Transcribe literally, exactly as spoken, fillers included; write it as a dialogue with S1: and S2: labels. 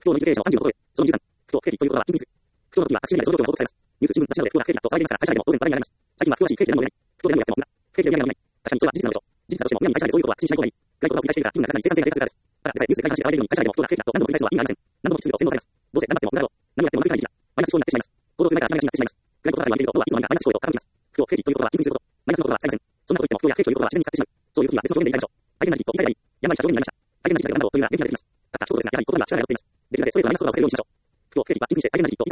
S1: 不当の経営者をさんじゅうのことで、そのにじゅうさん、不当経理ということは緊急。不当の時はタクシー内でその状況が報告されます。ニュース新聞雑誌などで不当な経理だと騒いでいますが、会社内でも当然話題になります。最近は詳しい経理で何も言えない。不当で何をやっても女。不経理で何も言えない。確かにそれは事実なのでしょう。事実だとしても今に会社内でそういうことは口にしない方がいい。外国が繰り返しているが、意味がなくなり生産性が低下するからです。ただ、実際ニュースで外に話して騒いでいるのに会社内でも不当な経理だと何度も繰り返すのは意味がありません。何度も実数を洗脳されます。どうせ頑張っても無駄だろう。何をやってもうまくいかない時期だ。マイナス思考になってしまいます。行動する前から諦めがちになってしまいます。外国が言われていることはいつの間にかマイナス思考へと傾きます。不当経理ということは緊急すること。マイナスのことは使いません。そんなこと言っても不当や経理ということは自然に使ってしまう。そういう時は別の表現で言い換えましょう。大変な時と言い換えればいい。病社長になりました。大変な時期だよなんだろうというのは元気が出てきます。たった一言ですが、やはり言葉が力を持っています。できるだけそれぞれマイナス言葉を捨てるようにしましょう。不当経理は緊急して大変な時と言い換え